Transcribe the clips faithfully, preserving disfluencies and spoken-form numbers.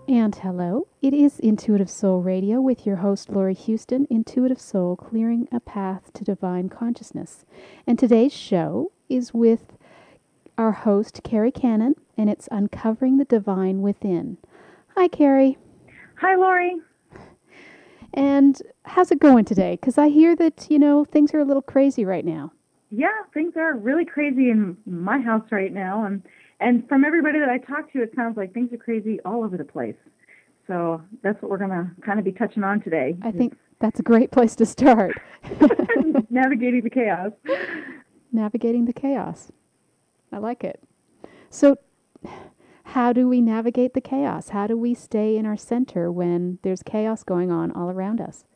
And hello, it is Intuitive Soul Radio with your host, Lori Houston, Intuitive Soul, clearing a path to divine consciousness. And today's show is with our host, Carrie Cannon, and it's Uncovering the Divine Within. Hi, Carrie. Hi, Lori. And how's it going today? Because I hear that, you know, things are a little crazy right now. Yeah, things are really crazy in my house right now, and and from everybody that I talk to, it sounds like things are crazy all over the place. So that's what we're gonna kind of be touching on today, I is think that's a great place to start. navigating the chaos. Navigating the chaos. I like it. So, how do we navigate the chaos? How do we stay in our center when there's chaos going on all around us?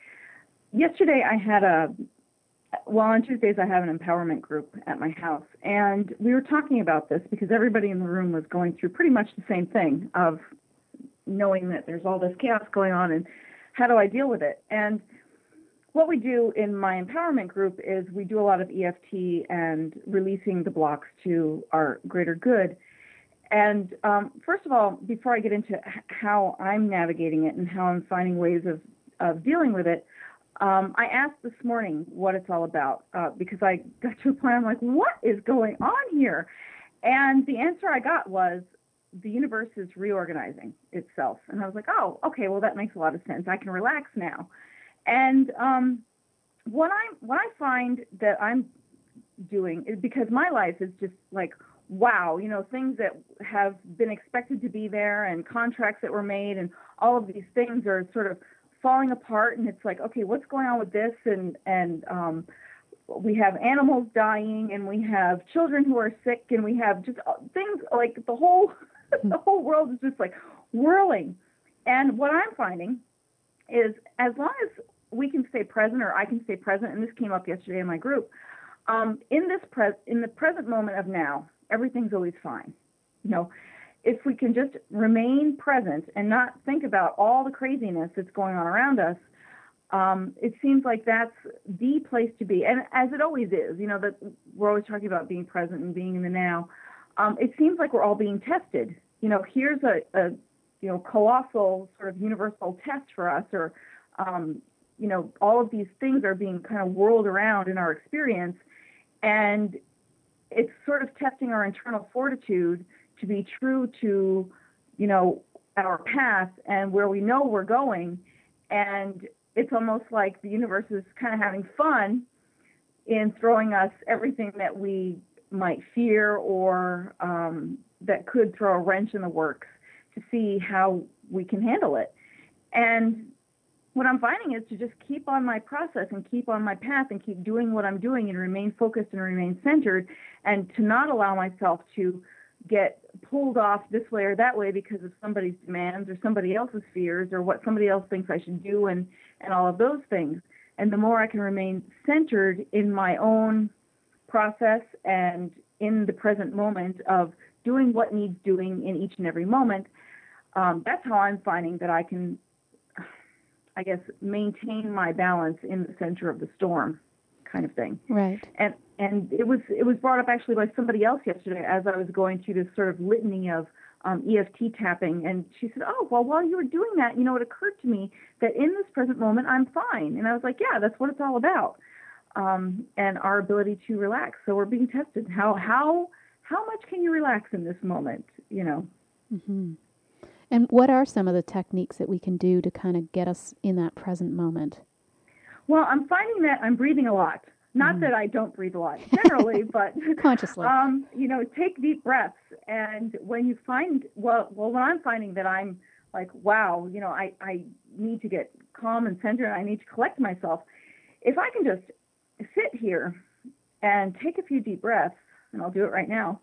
Yesterday, I had a well on Tuesdays I have an empowerment group at my house, and we were talking about this because everybody in the room was going through pretty much the same thing of knowing that there's all this chaos going on and how do I deal with it? And what we do in my empowerment group is we do a lot of E F T and releasing the blocks to our greater good. And um, first of all, before I get into h- how I'm navigating it and how I'm finding ways of, of dealing with it, um, I asked this morning what it's all about uh, because I got to a point I'm like, what is going on here? And the answer I got was the universe is reorganizing itself. And I was like, oh, okay, well, that makes a lot of sense. I can relax now. And um, what I what I find that I'm doing is because my life is just like wow, you know, things that have been expected to be there and contracts that were made and all of these things are sort of falling apart, and it's like, okay, what's going on with this? And and um, we have animals dying, and we have children who are sick, and we have just uh, things like the whole the whole world is just like whirling. And what I'm finding is as long as we can stay present, or I can stay present, and this came up yesterday in my group, um, in this pres in the present moment of now, everything's always fine. You know, if we can just remain present and not think about all the craziness that's going on around us, um, it seems like that's the place to be. And as it always is, you know, that we're always talking about being present and being in the now. Um, it seems like we're all being tested. You know, here's a, a you know colossal sort of universal test for us, or um, you know, all of these things are being kind of whirled around in our experience, and it's sort of testing our internal fortitude to be true to, you know, our path and where we know we're going. And it's almost like the universe is kind of having fun in throwing us everything that we might fear, or um, that could throw a wrench in the works, to see how we can handle it. And what I'm finding is to just keep on my process and keep on my path and keep doing what I'm doing and remain focused and remain centered, and to not allow myself to get pulled off this way or that way because of somebody's demands or somebody else's fears or what somebody else thinks I should do, and, and all of those things. And the more I can remain centered in my own process and in the present moment of doing what needs doing in each and every moment, um, that's how I'm finding that I can, I guess, maintain my balance in the center of the storm, kind of thing. Right. And and it was it was brought up actually by somebody else yesterday as I was going through this sort of litany of um, E F T tapping, and she said, "Oh, well, while you were doing that, you know, it occurred to me that in this present moment, I'm fine." And I was like, "Yeah, that's what it's all about." Um, and our ability to relax. So we're being tested. How how how much can you relax in this moment? You know. Mm-hmm. And what are some of the techniques that we can do to kind of get us in that present moment? Well, I'm finding that I'm breathing a lot. Not Mm-hmm. that I don't breathe a lot generally, but Consciously. um, you know, take deep breaths. And when you find, well, well, when I'm finding that I'm like, wow, you know, I I need to get calm and centered. I need to collect myself. If I can just sit here and take a few deep breaths, and I'll do it right now,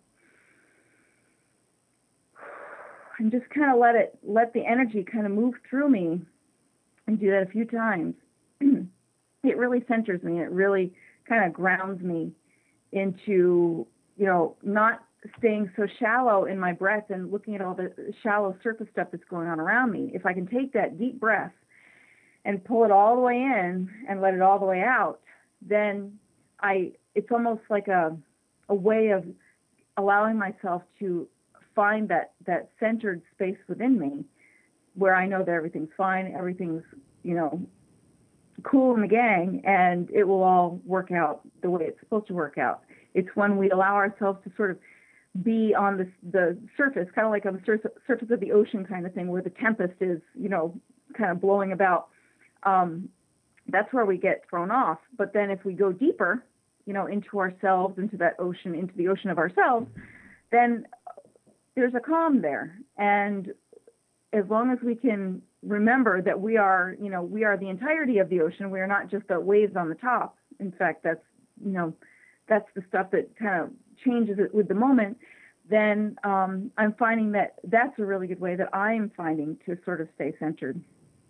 and just kind of let it, let the energy kind of move through me, and do that a few times. It really centers me. It really kind of grounds me into, you know, not staying so shallow in my breath and looking at all the shallow surface stuff that's going on around me. If I can take that deep breath and pull it all the way in and let it all the way out, then I, it's almost like a, a way of allowing myself to find that, that centered space within me where I know that everything's fine, everything's, you know, cool in the gang, and it will all work out the way it's supposed to work out. It's when we allow ourselves to sort of be on the, the surface, kind of like on the sur- surface of the ocean kind of thing, where the tempest is, you know, kind of blowing about. Um, that's where we get thrown off. But then if we go deeper, you know, into ourselves, into that ocean, into the ocean of ourselves, then there's a calm there. And as long as we can remember that we are, you know, we are the entirety of the ocean, we are not just the waves on the top. In fact, that's, you know, that's the stuff that kind of changes it with the moment, then um, I'm finding that that's a really good way that I'm finding to sort of stay centered.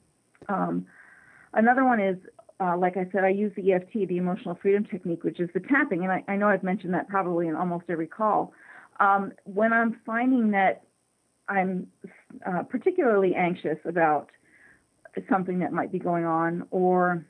Um, another one is, uh, like I said, I use the E F T, the Emotional Freedom Technique, which is the tapping, and I, I know I've mentioned that probably in almost every call. Um, when I'm finding that I'm uh, particularly anxious about something that might be going on, or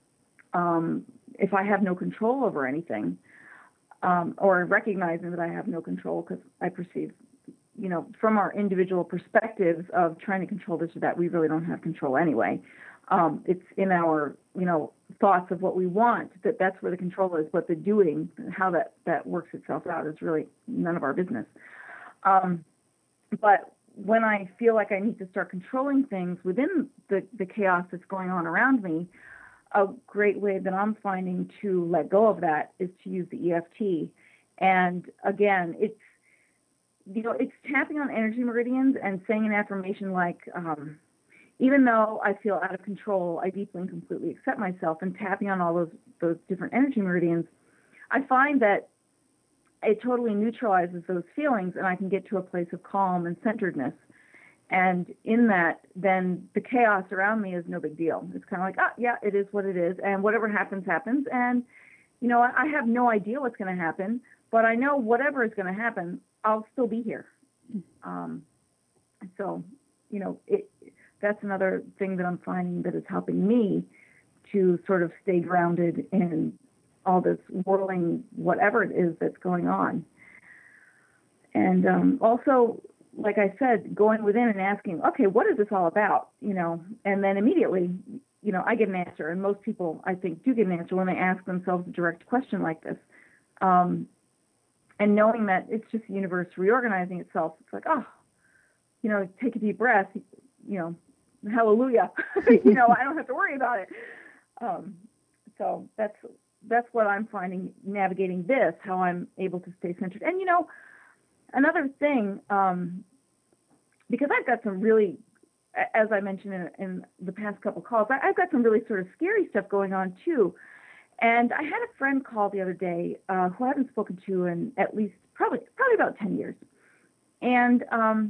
um, if I have no control over anything, um, or recognizing that I have no control because I perceive, you know, from our individual perspectives of trying to control this or that, we really don't have control anyway. Um, it's in our, you know, thoughts of what we want, that that's where the control is, but the doing, how that, that works itself out is really none of our business. Um, but when I feel like I need to start controlling things within the, the chaos that's going on around me, a great way that I'm finding to let go of that is to use the E F T. And again, it's, you know, it's tapping on energy meridians and saying an affirmation like, um, even though I feel out of control, I deeply and completely accept myself, and tapping on all those, those different energy meridians, I find that it totally neutralizes those feelings, and I can get to a place of calm and centeredness. And in that, then the chaos around me is no big deal. It's kind of like, ah, yeah, it is what it is. And whatever happens, happens. And, you know, I have no idea what's going to happen, but I know whatever is going to happen, I'll still be here. Um, so, you know, it, that's another thing that I'm finding that is helping me to sort of stay grounded in all this whirling, whatever it is that's going on. And um, also, like I said, going within and asking, okay, what is this all about? You know, and then immediately, you know, I get an answer. And most people, I think, do get an answer when they ask themselves a direct question like this. Um, and knowing that it's just the universe reorganizing itself, it's like, oh, you know, take a deep breath, you know, hallelujah. You know, I don't have to worry about it. Um, so that's that's what I'm finding navigating this, how I'm able to stay centered. And, you know, another thing, um, because I've got some really, as I mentioned in, in the past couple calls, I, I've got some really sort of scary stuff going on too. And I had a friend call the other day uh, who I haven't spoken to in at least probably probably about ten years. And um,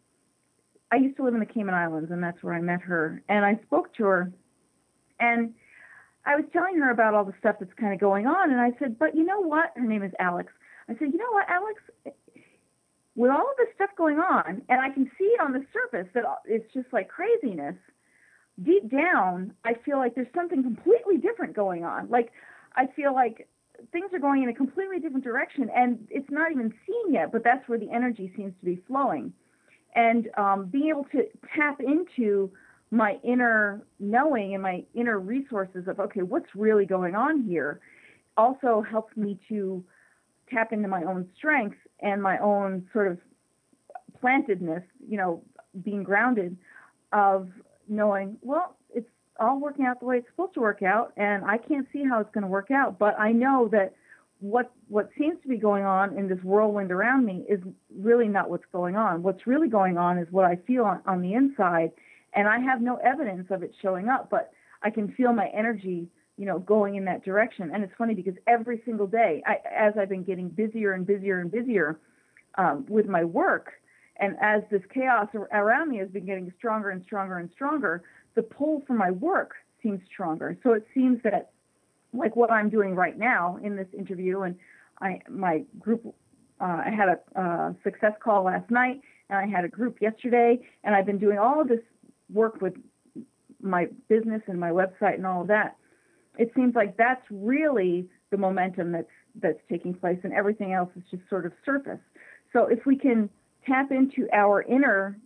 I used to live in the Cayman Islands, and that's where I met her. And I spoke to her, and I was telling her about all the stuff that's kind of going on. And I said, but you know what? Her name is Alex. I said, you know what, Alex? With all of this stuff going on, and I can see it on the surface that it's just like craziness, deep down, I feel like there's something completely different going on. Like, I feel like things are going in a completely different direction, and it's not even seen yet, but that's where the energy seems to be flowing. And um, being able to tap into my inner knowing and my inner resources of, okay, what's really going on here, also helps me to tap into my own strengths and my own sort of plantedness, you know, being grounded, of knowing, well, it's all working out the way it's supposed to work out, and I can't see how it's going to work out, but I know that what what seems to be going on in this whirlwind around me is really not what's going on. What's really going on is what I feel on, on the inside, and I have no evidence of it showing up, but I can feel my energy, you know, going in that direction. And it's funny because every single day, I, as I've been getting busier and busier and busier um, with my work, and as this chaos around me has been getting stronger and stronger and stronger, the pull for my work seems stronger. So it seems that, like what I'm doing right now in this interview, and I, my group, uh, I had a uh, success call last night, and I had a group yesterday, and I've been doing all of this work with my business and my website and all of that. It seems like that's really the momentum that's that's taking place, and everything else is just sort of surface. So if we can tap into our inner, you know,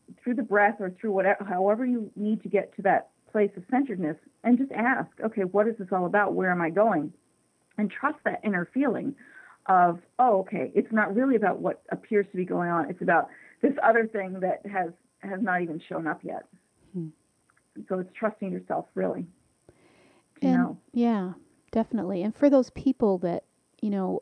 through the breath or through whatever, however you need to get to that place of centeredness, and just ask, okay, what is this all about? Where am I going? And trust that inner feeling of, oh, okay, it's not really about what appears to be going on. It's about this other thing that has, has not even shown up yet. Hmm. So it's trusting yourself, really, to And know. yeah, definitely. And for those people that, you know,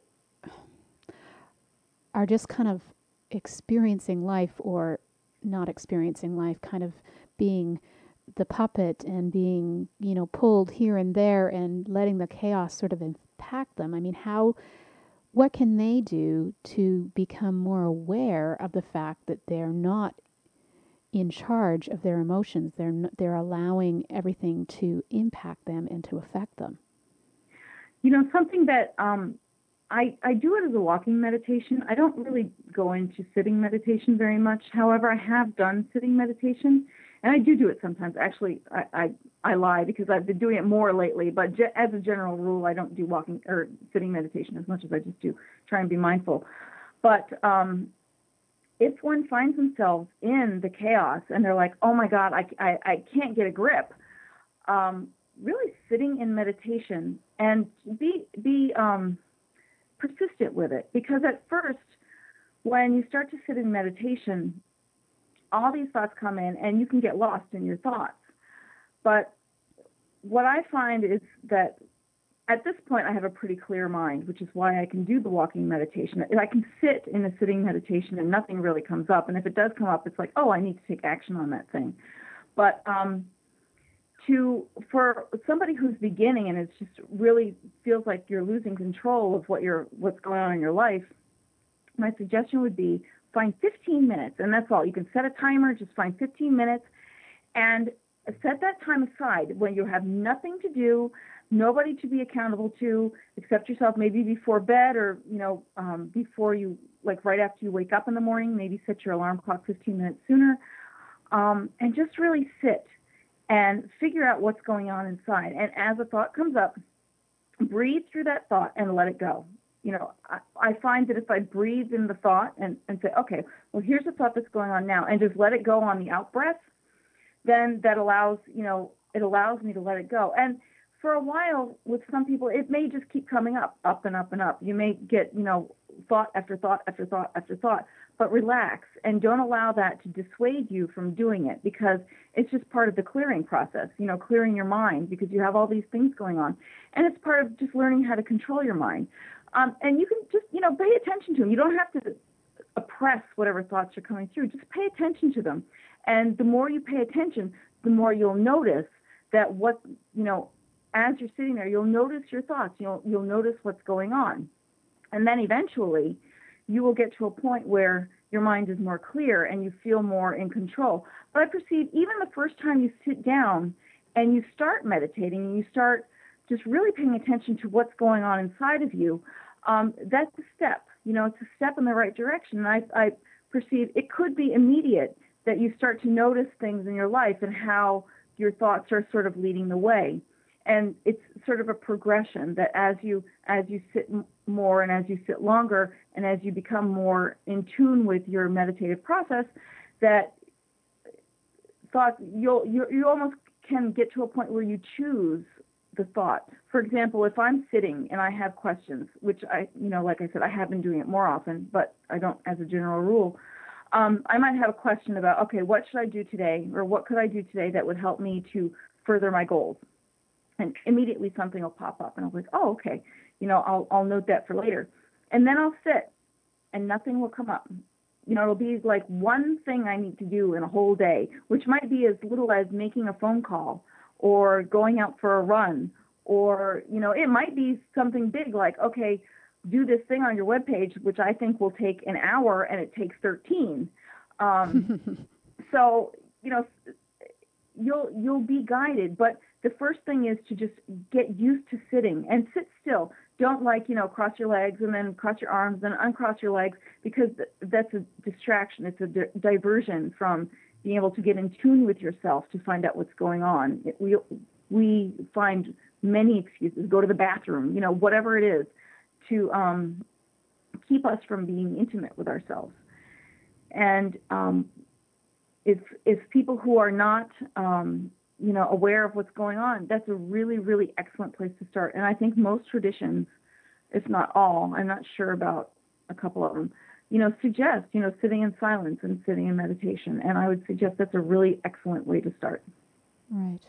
are just kind of experiencing life or not experiencing life, kind of being the puppet and being, you know, pulled here and there and letting the chaos sort of impact them. I mean, how, what can they do to become more aware of the fact that they're not in charge of their emotions? They're n- they're allowing everything to impact them and to affect them. You know, something that um, I, I do it as a walking meditation. I don't really go into sitting meditation very much. However, I have done sitting meditation, and I do do it sometimes. Actually, I, I, I lie because I've been doing it more lately, but ge- as a general rule, I don't do walking or sitting meditation as much as I just do try and be mindful. But um, if one finds themselves in the chaos and they're like, oh my God, I, I, I can't get a grip, um, really sitting in meditation and be, be um, persistent with it. Because at first, when you start to sit in meditation, all these thoughts come in and you can get lost in your thoughts. But what I find is that at this point, I have a pretty clear mind, which is why I can do the walking meditation. I can sit in a sitting meditation and nothing really comes up. And if it does come up, it's like, oh, I need to take action on that thing. But um, to for somebody who's beginning and it's just really feels like you're losing control of what you're what's going on in your life, my suggestion would be find fifteen minutes, and that's all. You can set a timer, just find fifteen minutes, and set that time aside when you have nothing to do, nobody to be accountable to except yourself, maybe before bed or, you know, um, before you, like right after you wake up in the morning, maybe set your alarm clock fifteen minutes sooner, um, and just really sit and figure out what's going on inside. And as a thought comes up, breathe through that thought and let it go. You know, I, I find that if I breathe in the thought and, and say, okay, well, here's the thought that's going on now, and just let it go on the out breath, then that allows, you know, it allows me to let it go. And for a while, with some people, it may just keep coming up, up and up and up. You may get, you know, thought after thought after thought after thought, but relax and don't allow that to dissuade you from doing it, because it's just part of the clearing process, you know, clearing your mind, because you have all these things going on. And it's part of just learning how to control your mind. Um, and you can just, you know, pay attention to them. You don't have to oppress whatever thoughts are coming through. Just pay attention to them. And the more you pay attention, the more you'll notice that what, you know, as you're sitting there, you'll notice your thoughts. You'll, you'll notice what's going on. And then eventually you will get to a point where your mind is more clear and you feel more in control. But I perceive even the first time you sit down and you start meditating and you start just really paying attention to what's going on inside of you, um, that's a step. You know, it's a step in the right direction. And I, I perceive it could be immediate that you start to notice things in your life and how your thoughts are sort of leading the way. And it's sort of a progression that as you as you sit more and as you sit longer and as you become more in tune with your meditative process, that thoughts you'll you you almost can get to a point where you choose the thought. For example, if I'm sitting and I have questions, which I you know like I said I have been doing it more often, but I don't as a general rule. Um, I might have a question about, okay, what should I do today, or what could I do today that would help me to further my goals? And immediately something will pop up, and I'll be like, oh, okay, you know, I'll I'll note that for later. And then I'll sit, and nothing will come up. You know, it'll be like one thing I need to do in a whole day, which might be as little as making a phone call or going out for a run, or, you know, it might be something big like, okay, do this thing on your webpage, which I think will take an hour, and it takes thirteen. Um, so, you know, you'll you'll be guided, but the first thing is to just get used to sitting and sit still. Don't like, you know, cross your legs and then cross your arms and uncross your legs, because that's a distraction. It's a di- diversion from being able to get in tune with yourself to find out what's going on. It, we we find many excuses, go to the bathroom, you know, whatever it is, to um, keep us from being intimate with ourselves. And um, if if people who are not um, you know aware of what's going on, that's a really really excellent place to start. And I think most traditions, if not all, I'm not sure about a couple of them, you know, suggest you know sitting in silence and sitting in meditation. And I would suggest that's a really excellent way to start. Right.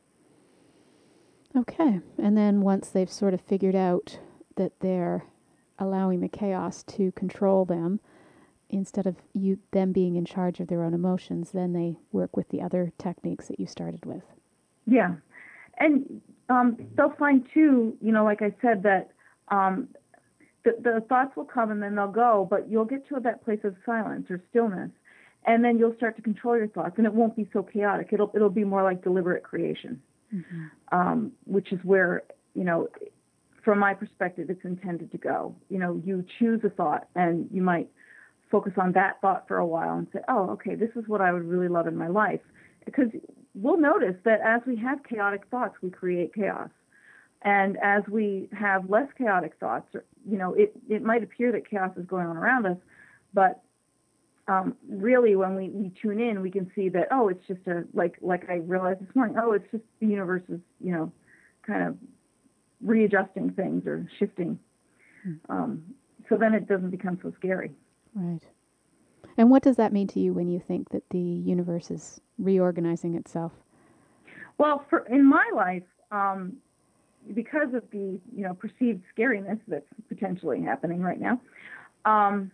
Okay. And then once they've sort of figured out that they're allowing the chaos to control them, instead of you them being in charge of their own emotions, then they work with the other techniques that you started with. Yeah. And um, they'll find too, you know, like I said, that um, the, the thoughts will come and then they'll go, but you'll get to that place of silence or stillness, and then you'll start to control your thoughts, and it won't be so chaotic. It'll it'll be more like deliberate creation, mm-hmm. um, which is where, you know, from my perspective, it's intended to go. You know, you choose a thought, and you might focus on that thought for a while and say, oh, okay, this is what I would really love in my life. Because we'll notice that as we have chaotic thoughts, we create chaos. And as we have less chaotic thoughts, you know, it, it might appear that chaos is going on around us, but um, really when we, we tune in, we can see that, oh, it's just a, like like I realized this morning, oh, it's just the universe is, you know, kind of readjusting things or shifting. Hmm. Um, so then it doesn't become so scary. Right. And what does that mean to you when you think that the universe is reorganizing itself? Well, for in my life, um, because of the you know perceived scariness that's potentially happening right now, um,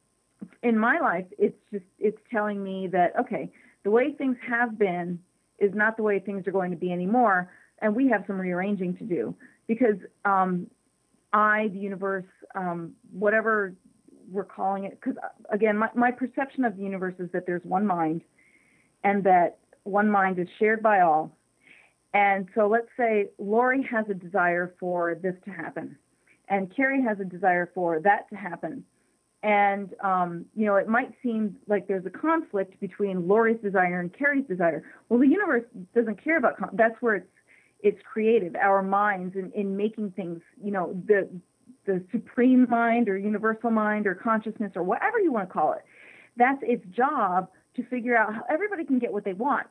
in my life, it's just it's telling me that okay, the way things have been is not the way things are going to be anymore, and we have some rearranging to do because um, I, the universe, um, whatever we're calling it, because again, my, my perception of the universe is that there's one mind, and that one mind is shared by all. And so let's say Lori has a desire for this to happen, and Carrie has a desire for that to happen. And, um, you know, it might seem like there's a conflict between Lori's desire and Carrie's desire. Well, the universe doesn't care about con- that's where it's it's creative, our minds in, in making things, you know, the the supreme mind or universal mind or consciousness or whatever you want to call it. That's its job to figure out how everybody can get what they want.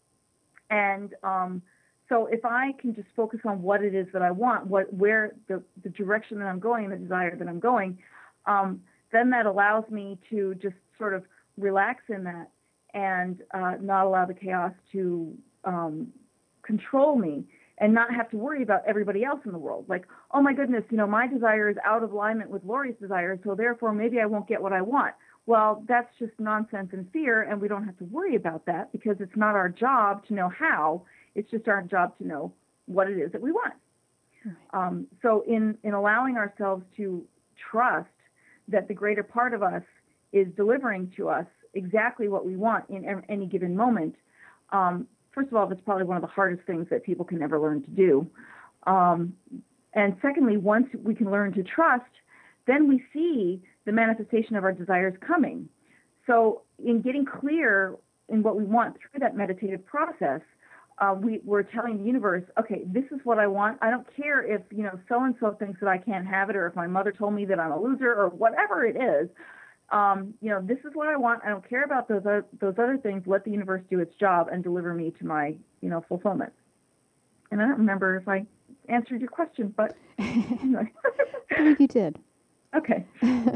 And um, so if I can just focus on what it is that I want, what where the, the direction that I'm going, the desire that I'm going, um, then that allows me to just sort of relax in that and uh, not allow the chaos to um, control me and not have to worry about everybody else in the world. Like, oh my goodness, you know, my desire is out of alignment with Lori's desire, so therefore maybe I won't get what I want. Well, that's just nonsense and fear, and we don't have to worry about that because it's not our job to know how. It's just our job to know what it is that we want. Right. Um, so in, in allowing ourselves to trust that the greater part of us is delivering to us exactly what we want in any given moment, um, first of all, that's probably one of the hardest things that people can ever learn to do. Um, and secondly, once we can learn to trust, then we see the manifestation of our desires coming. So in getting clear in what we want through that meditative process, uh, we, we're telling the universe, okay, this is what I want. I don't care if, you know, so-and-so thinks that I can't have it, or if my mother told me that I'm a loser, or whatever it is. Um, you know, this is what I want. I don't care about those other, those other things. Let the universe do its job and deliver me to my, you know, fulfillment. And I don't remember if I answered your question, but anyway. I believe you did. Okay.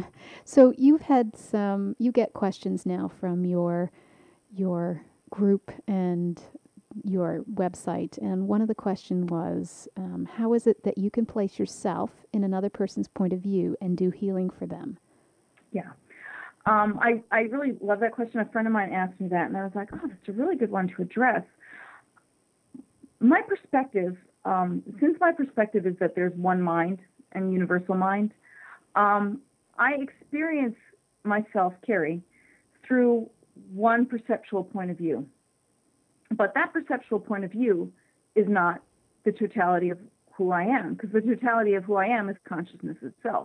So you've had some, you get questions now from your your group and your website, and one of the questions was, um, how is it that you can place yourself in another person's point of view and do healing for them? Yeah. Um, I, I really love that question. A friend of mine asked me that, and I was like, oh, that's a really good one to address. My perspective, um, since my perspective is that there's one mind and universal mind, um, I experience myself, Carrie, through one perceptual point of view. But that perceptual point of view is not the totality of who I am, because the totality of who I am is consciousness itself.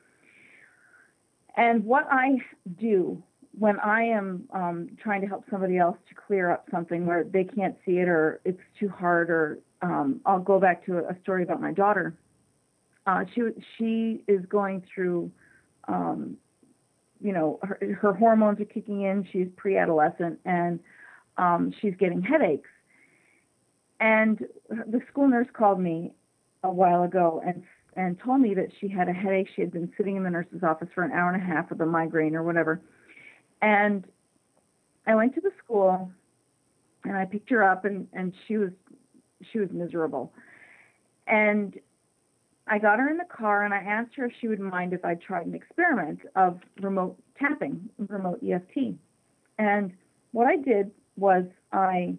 And what I do when I am um, trying to help somebody else to clear up something where they can't see it or it's too hard, or um, I'll go back to a story about my daughter. Uh, she she is going through, um, you know, her, her hormones are kicking in. She's pre-adolescent, and um, she's getting headaches. And the school nurse called me a while ago and and told me that she had a headache. She had been sitting in the nurse's office for an hour and a half with a migraine or whatever. And I went to the school, and I picked her up, and, and she was she was miserable. And I got her in the car, and I asked her if she would mind if I tried an experiment of remote tapping, remote E F T. And what I did was I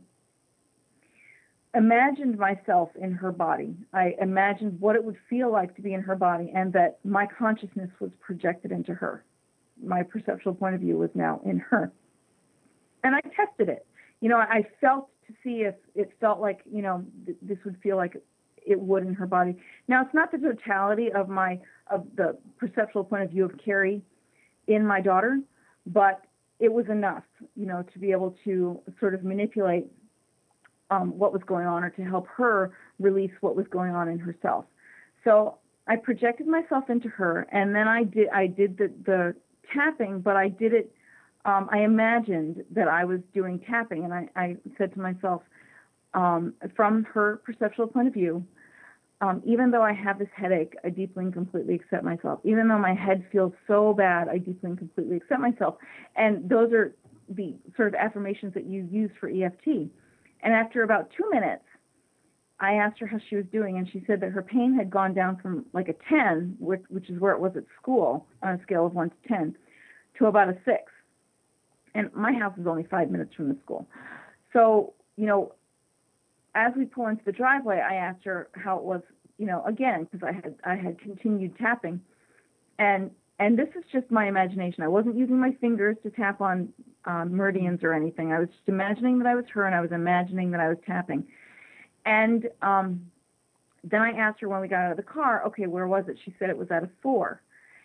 imagined myself in her body. I imagined what it would feel like to be in her body, and that my consciousness was projected into her. My perceptual point of view was now in her. And I tested it. You know, I felt to see if it felt like, you know, th- this would feel like it would in her body. Now, it's not the totality of my, of the perceptual point of view of Carrie in my daughter, but it was enough, you know, to be able to sort of manipulate Um, what was going on, or to help her release what was going on in herself. So I projected myself into her, and then I did I did the, the tapping, but I did it, um, I imagined that I was doing tapping, and I, I said to myself, um, from her perceptual point of view, um, even though I have this headache, I deeply and completely accept myself. Even though my head feels so bad, I deeply and completely accept myself. And those are the sort of affirmations that you use for E F T. And after about two minutes, I asked her how she was doing, and she said that her pain had gone down from like a ten, which, which is where it was at school, on a scale of one to ten, to about a six. And my house is only five minutes from the school. So, you know, as we pull into the driveway, I asked her how it was, you know, again, because I had I had continued tapping. And and this is just my imagination. I wasn't using my fingers to tap on um, meridians or anything. I was just imagining that I was her, and I was imagining that I was tapping. And um, then I asked her when we got out of the car, okay, where was it? She said it was at a four.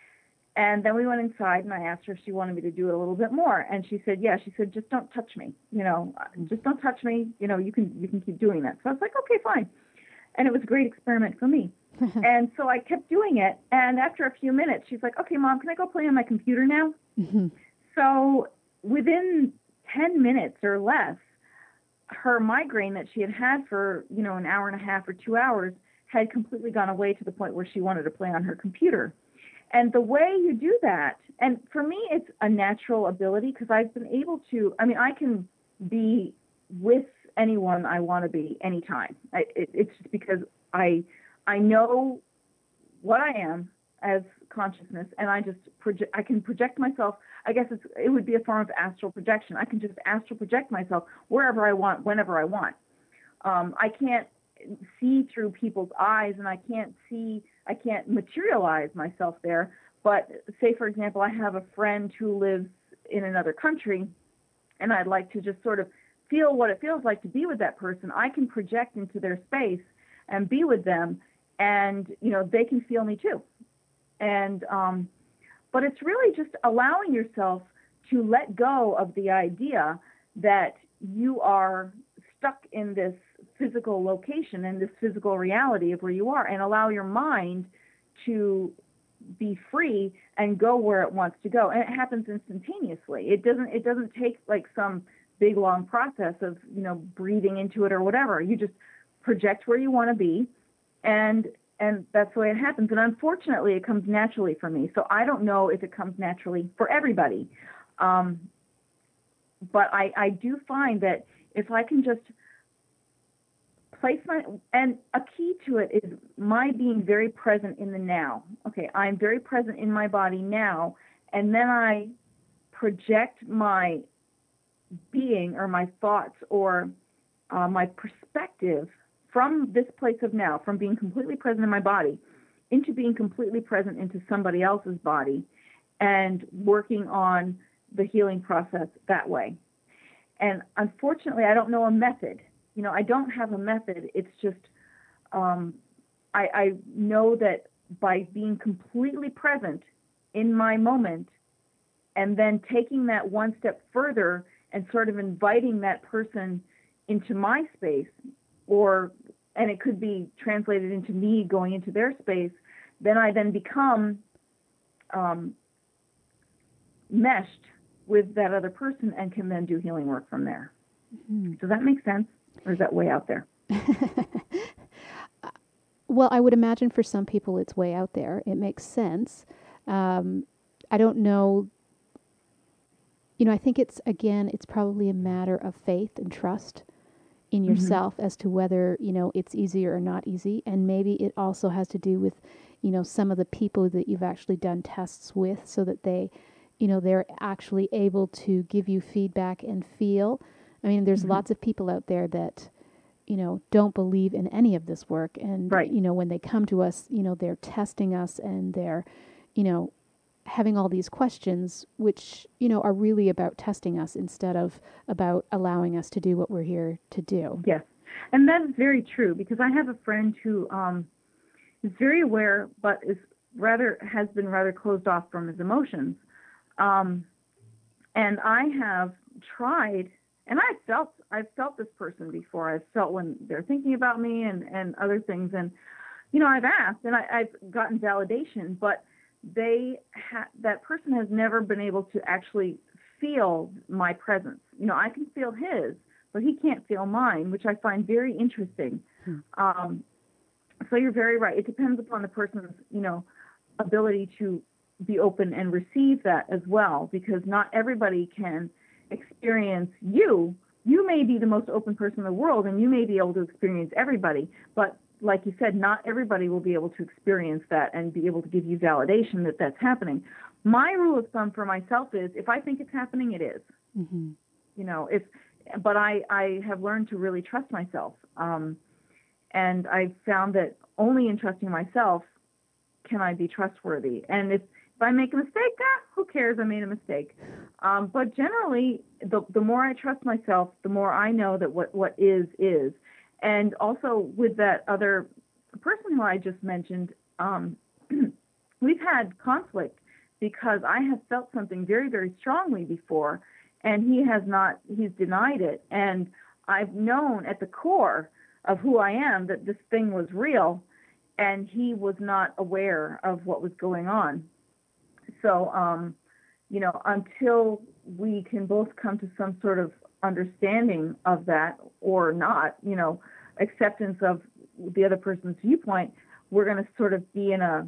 And then we went inside, and I asked her if she wanted me to do it a little bit more. And she said, yeah. She said, just don't touch me. You know, just don't touch me. You know, you can you can keep doing that. So I was like, okay, fine. And it was a great experiment for me. And so I kept doing it. And after a few minutes, she's like, okay, Mom, can I go play on my computer now? Mm-hmm. So within ten minutes or less, her migraine that she had had for, you know, an hour and a half or two hours had completely gone away to the point where she wanted to play on her computer. And the way you do that, and for me, it's a natural ability, because I've been able to, I mean, I can be with anyone I want to be anytime. I, it, it's just because I I know what I am as consciousness, and I just project, I can project myself. I guess it's, it would be a form of astral projection. I can just astral project myself wherever I want, whenever I want. Um, I can't see through people's eyes, and I can't see, I can't materialize myself there. But say, for example, I have a friend who lives in another country, and I'd like to just sort of feel what it feels like to be with that person. I can project into their space and be with them, and, you know, they can feel me too. And, um, but it's really just allowing yourself to let go of the idea that you are stuck in this physical location and this physical reality of where you are, and allow your mind to be free and go where it wants to go. And it happens instantaneously. It doesn't, it doesn't take like some big long process of, you know, breathing into it or whatever. You just project where you want to be, and and that's the way it happens. And unfortunately, it comes naturally for me. So I don't know if it comes naturally for everybody. Um, but I, I do find that if I can just place my, and a key to it is my being very present in the now. Okay, I'm very present in my body now, and then I project my being or my thoughts or uh, my perspective from this place of now, from being completely present in my body into being completely present into somebody else's body, and working on the healing process that way. And unfortunately, I don't know a method. You know, I don't have a method. It's just, um, I, I know that by being completely present in my moment, and then taking that one step further and sort of inviting that person into my space, or, and it could be translated into me going into their space, then I then become um, meshed with that other person and can then do healing work from there. Mm-hmm. Does that make sense? Or is that way out there? Well, I would imagine for some people it's way out there. It makes sense. Um, I don't know. You know, I think it's, again, it's probably a matter of faith and trust in yourself mm-hmm. as to whether, you know, it's easy or not easy. And maybe it also has to do with, you know, some of the people that you've actually done tests with so that they, you know, they're actually able to give you feedback and feel. I mean, there's mm-hmm. lots of people out there that, you know, don't believe in any of this work. And, right. you know, when they come to us, you know, they're testing us and they're, you know, having all these questions, which, you know, are really about testing us instead of about allowing us to do what we're here to do. Yes. And that is very true, because I have a friend who um, is very aware, but is rather, has been rather closed off from his emotions. Um, and I have tried, and I felt, I've felt this person before. I've felt when they're thinking about me and, and other things. And, you know, I've asked and I, I've gotten validation, but they ha- that person has never been able to actually feel my presence. You know, I can feel his, but he can't feel mine, which I find very interesting. Hmm. Um, so you're very right. It depends upon the person's, you know, ability to be open and receive that as well, because not everybody can experience you. You may be the most open person in the world, and you may be able to experience everybody, but like you said, not everybody will be able to experience that and be able to give you validation that that's happening. My rule of thumb for myself is, if I think it's happening, it is. Mm-hmm. You know, if, but I, I have learned to really trust myself. Um, and I've found that only in trusting myself can I be trustworthy. And if, if I make a mistake, ah, who cares? I made a mistake. Um, but generally, the, the more I trust myself, the more I know that what, what is, is. And also with that other person who I just mentioned, um, we've had conflict because I have felt something very, very strongly before, and he has not, he's denied it. And I've known at the core of who I am that this thing was real, and he was not aware of what was going on. So, um, you know, until we can both come to some sort of understanding of that, or not, you know, acceptance of the other person's viewpoint, we're going to sort of be in a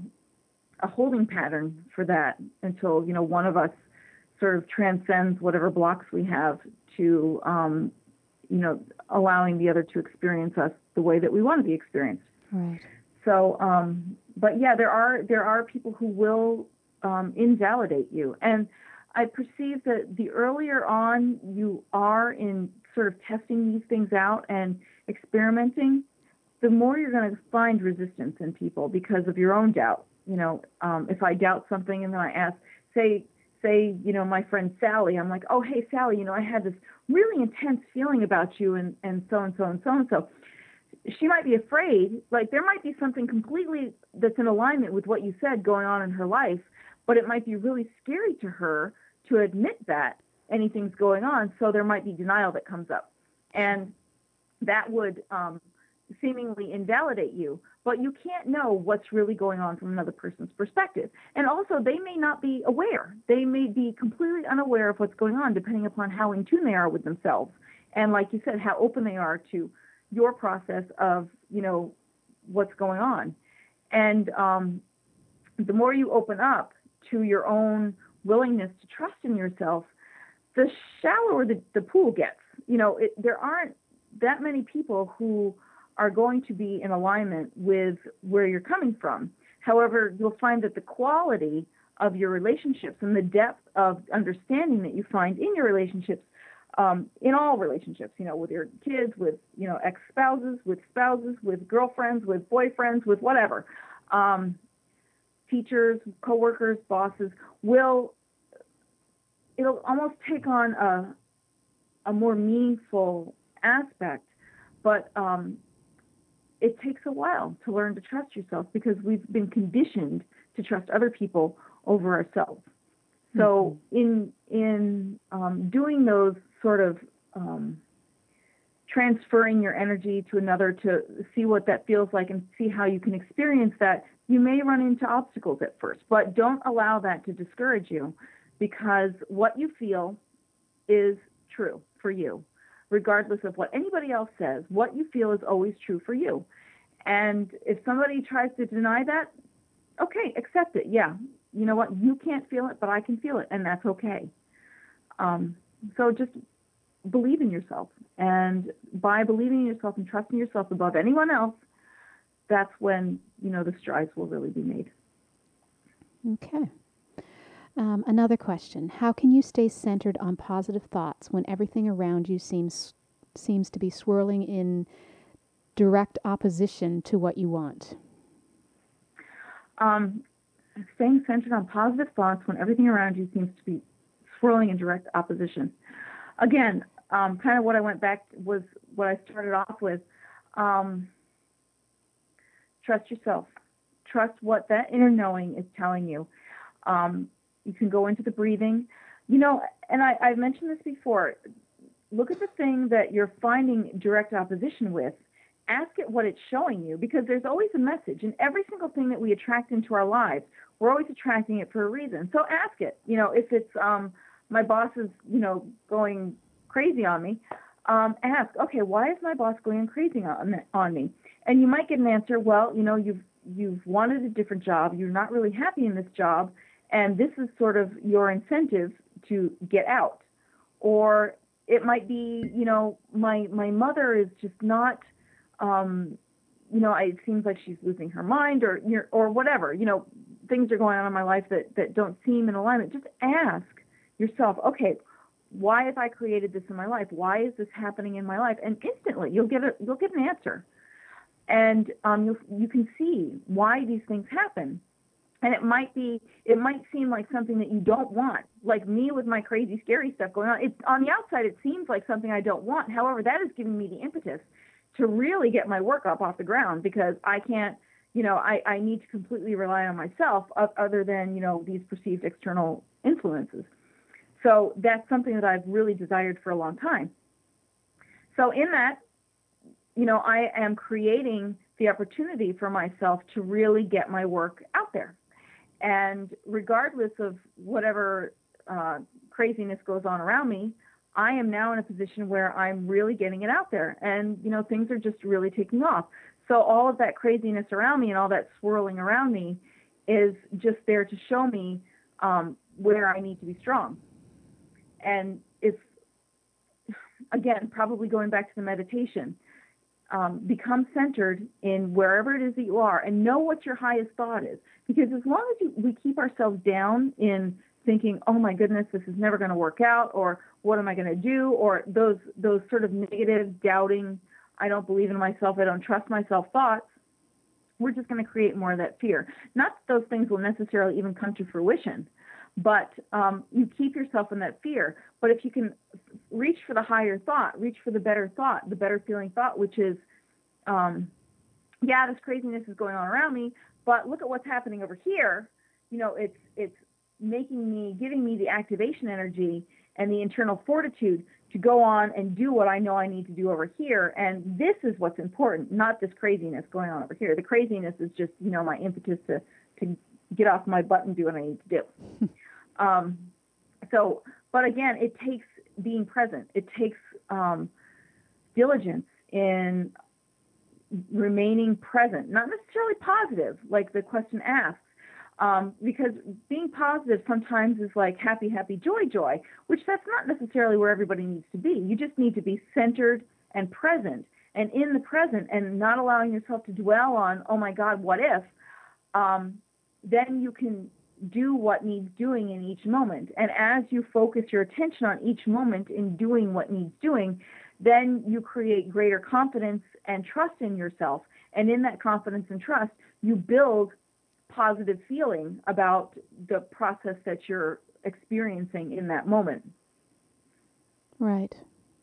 a holding pattern for that until, you know, one of us sort of transcends whatever blocks we have to, um, you know, allowing the other to experience us the way that we want to be experienced. Right. So, um, but yeah, there are there are people who will um, invalidate you, and I perceive that the earlier on you are in sort of testing these things out and experimenting, the more you're going to find resistance in people because of your own doubt. You know, um, if I doubt something and then I ask, say, say, you know, my friend Sally, I'm like, oh, hey, Sally, you know, I had this really intense feeling about you and, and so-and-so and so-and-so. She might be afraid, like there might be something completely that's in alignment with what you said going on in her life, but it might be really scary to her to admit that anything's going on. So there might be denial that comes up. And that would um, seemingly invalidate you, but you can't know what's really going on from another person's perspective. And also, they may not be aware. They may be completely unaware of what's going on, depending upon how in tune they are with themselves. And like you said, how open they are to your process of, you know, what's going on. And um, the more you open up to your own willingness to trust in yourself, the shallower the, the pool gets. You know, it, there aren't that many people who are going to be in alignment with where you're coming from. However, you'll find that the quality of your relationships and the depth of understanding that you find in your relationships, um, in all relationships, you know, with your kids, with, you know, ex-spouses, with spouses, with girlfriends, with boyfriends, with whatever, um, teachers, coworkers, bosses, will, it'll almost take on a, a more meaningful aspect, but um, it takes a while to learn to trust yourself because we've been conditioned to trust other people over ourselves. So mm-hmm. in in um, doing those sort of um, transferring your energy to another to see what that feels like and see how you can experience that, you may run into obstacles at first, but don't allow that to discourage you. because what you feel is true for you. Regardless of what anybody else says, what you feel is always true for you. And if somebody tries to deny that, okay, accept it. Yeah, you know what? You can't feel it, but I can feel it, and that's okay. Um, so just believe in yourself. And by believing in yourself and trusting yourself above anyone else, that's when, you know, the strides will really be made. Okay. Um, another question. How can you stay centered on positive thoughts when everything around you seems seems to be swirling in direct opposition to what you want? Um, staying centered on positive thoughts when everything around you seems to be swirling in direct opposition. Again, um, kind of what I went back was what I started off with. Um, trust yourself. Trust what that inner knowing is telling you. Um, you can go into the breathing. You know, and I, I've mentioned this before. Look at the thing that you're finding direct opposition with. Ask it what it's showing you, because there's always a message. And every single thing that we attract into our lives, we're always attracting it for a reason. So ask it. You know, if it's um, my boss is, you know, going crazy on me, um, ask, okay, why is my boss going crazy on, on me? And you might get an answer, well, you know, you've you've wanted a different job. You're not really happy in this job. And this is sort of your incentive to get out. Or it might be, you know, my my mother is just not, um, you know, it seems like she's losing her mind, or or whatever. You know, things are going on in my life that, that don't seem in alignment. Just ask yourself, okay, why have I created this in my life? Why is this happening in my life? And instantly you'll get a you'll get an answer, and um, you you can see why these things happen. And it might be, it might seem like something that you don't want, like me with my crazy, scary stuff going on. It, on the outside, it seems like something I don't want. However, that is giving me the impetus to really get my work up off the ground, because I can't, you know, I, I need to completely rely on myself other than, you know, these perceived external influences. So that's something that I've really desired for a long time. So in that, you know, I am creating the opportunity for myself to really get my work out there. And regardless of whatever uh, craziness goes on around me, I am now in a position where I'm really getting it out there. And, you know, things are just really taking off. So all of that craziness around me and all that swirling around me is just there to show me um, where I need to be strong. And it's, again, probably going back to the meditation. Um, become centered in wherever it is that you are, and know what your highest thought is. Because as long as you, we keep ourselves down in thinking, oh my goodness, this is never going to work out, or what am I going to do, or those those sort of negative, doubting, I don't believe in myself, I don't trust myself thoughts, we're just going to create more of that fear. Not that those things will necessarily even come to fruition, but um, you keep yourself in that fear. But if you can reach for the higher thought, reach for the better thought, the better feeling thought, which is, um, yeah, this craziness is going on around me, but look at what's happening over here. You know, it's it's making me, giving me the activation energy and the internal fortitude to go on and do what I know I need to do over here. And this is what's important, not this craziness going on over here. The craziness is just, you know, my impetus to, to get off my butt and do what I need to do. um, so, but again, it takes being present. It takes um, diligence in remaining present, not necessarily positive, like the question asks, um, because being positive sometimes is like happy, happy, joy, joy, which that's not necessarily where everybody needs to be. You just need to be centered and present, and in the present, and not allowing yourself to dwell on, oh my God, what if? Um, then you can do what needs doing in each moment. And as you focus your attention on each moment in doing what needs doing, then you create greater confidence and trust in yourself. And in that confidence and trust, you build positive feeling about the process that you're experiencing in that moment. Right.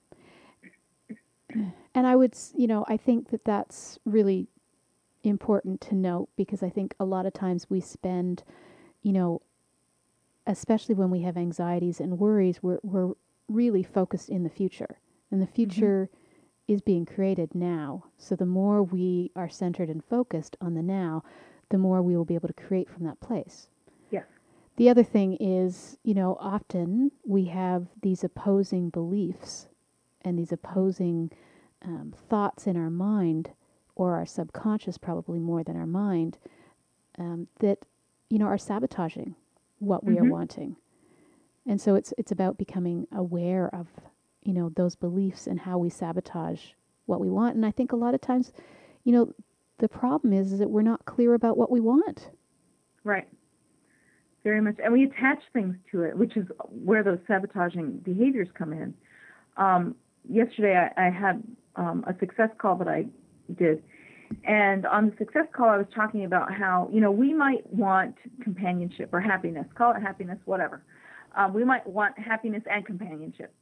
And I would, you know, I think that that's really important to note, because I think a lot of times we spend, you know, especially when we have anxieties and worries, we're, we're really focused in the future. And the future mm-hmm. is being created now. So the more we are centered and focused on the now, the more we will be able to create from that place. Yes. The other thing is, you know, often we have these opposing beliefs and these opposing um, thoughts in our mind, or our subconscious, probably more than our mind, um, that, you know, are sabotaging what we are Mm-hmm. wanting. And so it's it's about becoming aware of, you know, those beliefs and how we sabotage what we want. And I think a lot of times, you know, the problem is, is that we're not clear about what we want. Right. Very much. And we attach things to it, which is where those sabotaging behaviors come in. Um, yesterday, I, I had um, a success call that I did. And on the success call, I was talking about how, you know, we might want companionship or happiness, call it happiness, whatever. Um, we might want happiness and companionship.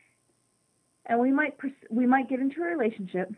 And we might, pers- we might get into a relationship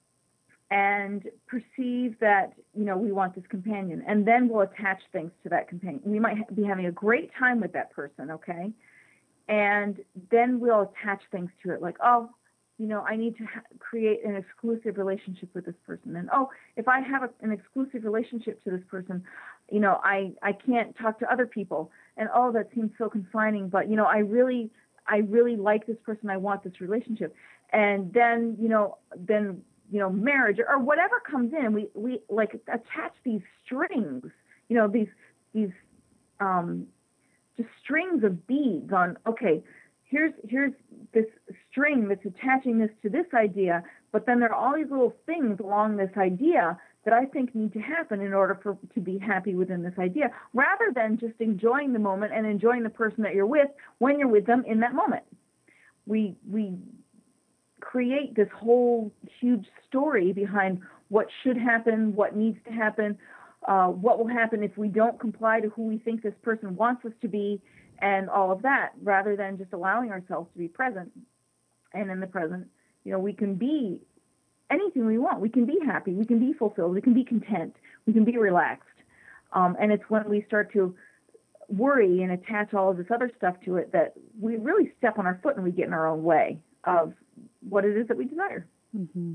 and perceive that, you know, we want this companion. And then we'll attach things to that companion. We might ha- be having a great time with that person, okay? And then we'll attach things to it like, oh, you know, I need to ha- create an exclusive relationship with this person. And, oh, if I have a, an exclusive relationship to this person, you know, I, I can't talk to other people. And, oh, that seems so confining. But, you know, I really, I really like this person. I want this relationship. And then, you know, then, you know, marriage or, or whatever comes in, we, we like attach these strings, you know, these, these, um, just strings of beads on, okay, here's here's this string that's attaching this to this idea, but then there are all these little things along this idea that I think need to happen in order for to be happy within this idea, rather than just enjoying the moment and enjoying the person that you're with when you're with them in that moment. We we create this whole huge story behind what should happen, what needs to happen, uh, what will happen if we don't comply to who we think this person wants us to be, and all of that, rather than just allowing ourselves to be present. And in the present, you know, we can be anything we want. We can be happy. We can be fulfilled. We can be content. We can be relaxed. Um, and it's when we start to worry and attach all of this other stuff to it that we really step on our foot and we get in our own way of what it is that we desire. Mm-hmm.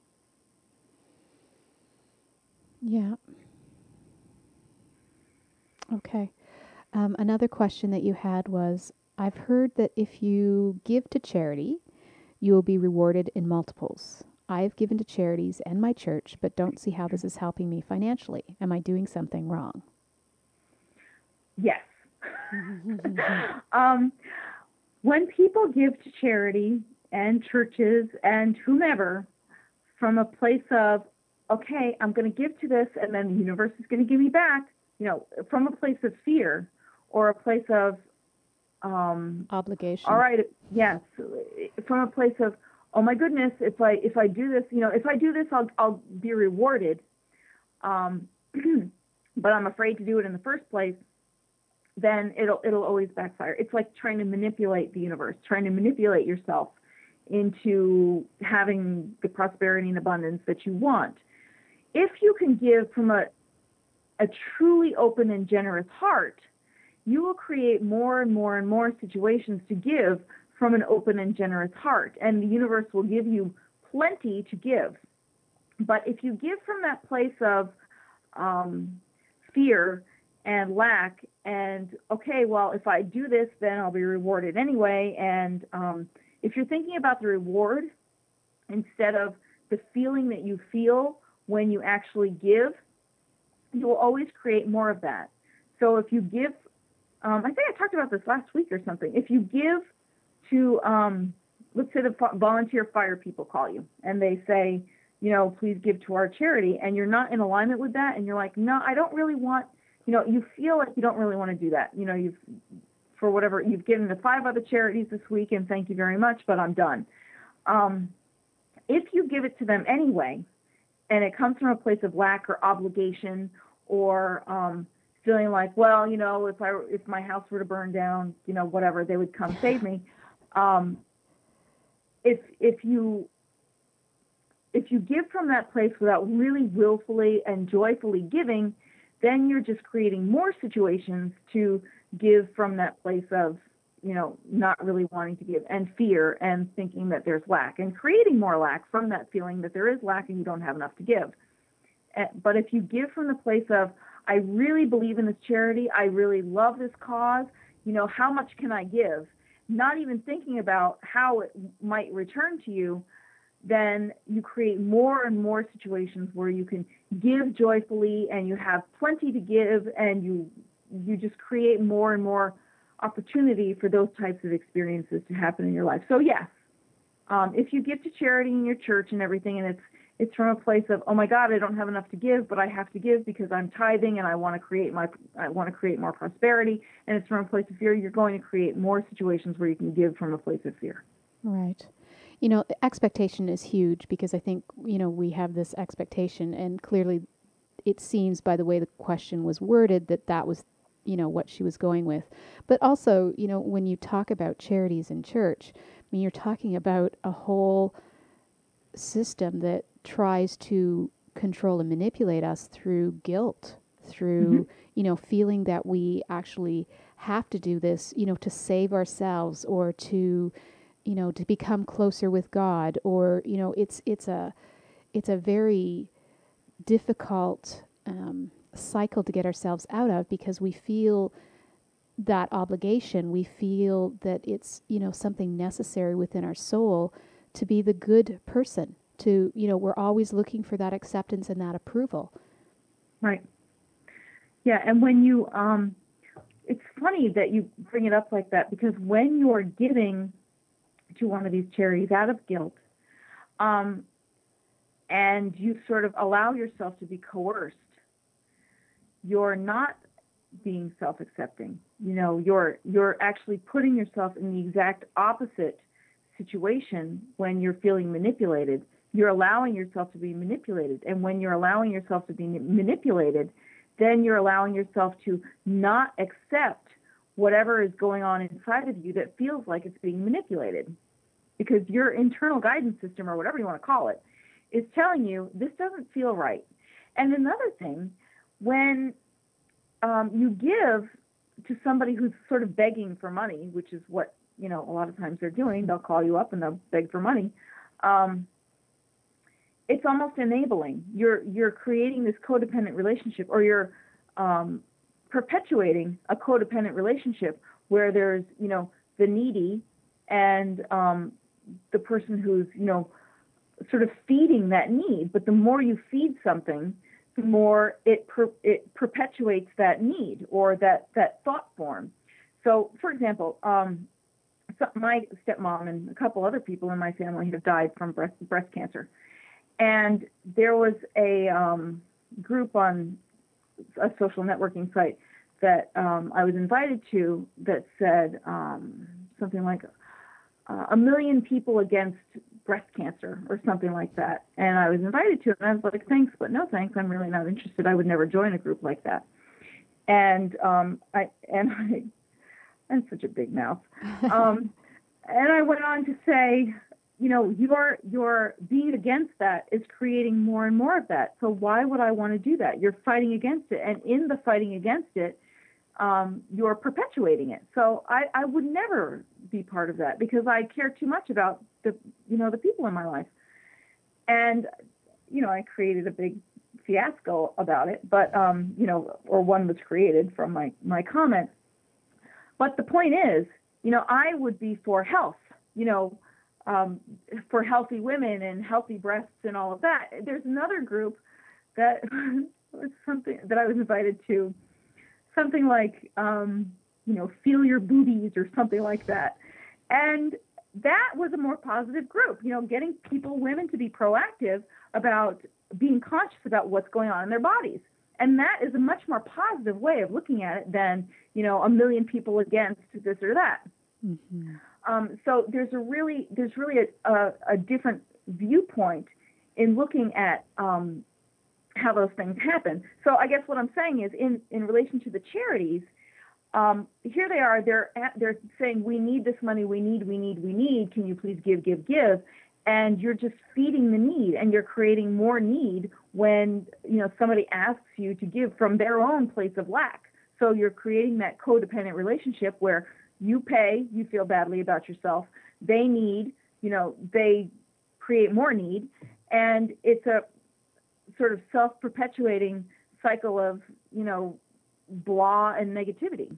Yeah. Okay. Um, another question that you had was, I've heard that if you give to charity, you will be rewarded in multiples. I have given to charities and my church, but don't see how this is helping me financially. Am I doing something wrong? Yes. um, when people give to charity and churches and whomever from a place of, okay, I'm going to give to this and then the universe is going to give me back, you know, from a place of fear or a place of, um, Obligation. all right, yes, from a place of, oh my goodness, if I if I do this, you know, if I do this, I'll I'll be rewarded. Um, but I'm afraid to do it in the first place. Then it'll it'll always backfire. It's like trying to manipulate the universe, trying to manipulate yourself into having the prosperity and abundance that you want. If you can give from a a truly open and generous heart, you will create more and more and more situations to give from an open and generous heart, and the universe will give you plenty to give. But if you give from that place of um, fear and lack, and okay, well, if I do this, then I'll be rewarded anyway, and um, if you're thinking about the reward instead of the feeling that you feel when you actually give, you will always create more of that. So if you give, um, I think I talked about this last week or something. If you give to, um, let's say the volunteer fire people call you and they say, you know, please give to our charity, and you're not in alignment with that, and you're like, no, I don't really want, you know, you feel like you don't really want to do that. You know, you've, for whatever, you've given to five other charities this week, and thank you very much, but I'm done. Um, if you give it to them anyway, and it comes from a place of lack or obligation or um, feeling like, well, you know, if I if my house were to burn down, you know, whatever, they would come save me. Um, if if you if you give from that place without really willfully and joyfully giving, then you're just creating more situations to give from that place of, you know, not really wanting to give and fear and thinking that there's lack and creating more lack from that feeling that there is lack and you don't have enough to give. But if you give from the place of, I really believe in this charity. I really love this cause. You know, how much can I give? Not even thinking about how it might return to you, then you create more and more situations where you can give joyfully and you have plenty to give, and you you just create more and more opportunity for those types of experiences to happen in your life. So yes, um, if you give to charity in your church and everything, and it's it's from a place of, oh my God, I don't have enough to give, but I have to give because I'm tithing and I want to create my I want to create more prosperity, and it's from a place of fear, you're going to create more situations where you can give from a place of fear. Right. You know, expectation is huge, because I think, you know, we have this expectation, and clearly it seems by the way the question was worded that that was, you know, what she was going with. But also, you know, when you talk about charities in church, I mean, you're talking about a whole system that tries to control and manipulate us through guilt, through, Mm-hmm. you know, feeling that we actually have to do this, you know, to save ourselves, or to, you know, to become closer with God, or, you know, it's it's a it's a very difficult um, cycle to get ourselves out of, because we feel that obligation. We feel that it's, you know, something necessary within our soul to be the good person. To, you know, we're always looking for that acceptance and that approval. Right. Yeah, and when you, um, it's funny that you bring it up like that, because when you're giving to one of these charities out of guilt, um, and you sort of allow yourself to be coerced, you're not being self-accepting. You know, you're you're actually putting yourself in the exact opposite situation when you're feeling manipulated. You're allowing yourself to be manipulated, and when you're allowing yourself to be manipulated, then you're allowing yourself to not accept whatever is going on inside of you that feels like it's being manipulated, because your internal guidance system, or whatever you want to call it, is telling you this doesn't feel right. And another thing, when um, you give to somebody who's sort of begging for money, which is what, you know, a lot of times they're doing, they'll call you up and they'll beg for money. Um, it's almost enabling. You're you're creating this codependent relationship, or you're um, perpetuating a codependent relationship where there's, you know, the needy and um, the person who's, you know, sort of feeding that need. But the more you feed something, the more it per, it perpetuates that need, or that that thought form. So, for example, um, so my stepmom and a couple other people in my family have died from breast breast cancer, and there was a um, group on a social networking site that um, I was invited to that said um, something like uh, a million people against breast cancer or something like that. And I was invited to it, and I was like, thanks, but no thanks. I'm really not interested. I would never join a group like that. And um, I and I, I'm such a big mouth. Um, and I went on to say, you know, your your being against that is creating more and more of that. So why would I want to do that? You're fighting against it, and in the fighting against it, um, you're perpetuating it. So I, I would never be part of that, because I care too much about the, you know, the people in my life. And, you know, I created a big fiasco about it, but, um, you know, or one was created from my, my comment. But the point is, you know, I would be for health, you know, um, for healthy women and healthy breasts and all of that. There's another group that was something that I was invited to, something like, um, you know, feel your boobies or something like that. And that was a more positive group, you know, getting people, women, to be proactive about being conscious about what's going on in their bodies. And that is a much more positive way of looking at it than, you know, a million people against this or that. Mm-hmm. Um, so there's a really, there's really a, a, a different viewpoint in looking at um, how those things happen. So I guess what I'm saying is, in, in relation to the charities, um, here they are, they're at, they're saying, we need this money, we need, we need, we need, can you please give, give, give? And you're just feeding the need, and you're creating more need when, you know, somebody asks you to give from their own place of lack. So you're creating that codependent relationship where you pay, you feel badly about yourself, they need, you know, they create more need, and it's a sort of self-perpetuating cycle of you know, blah and negativity.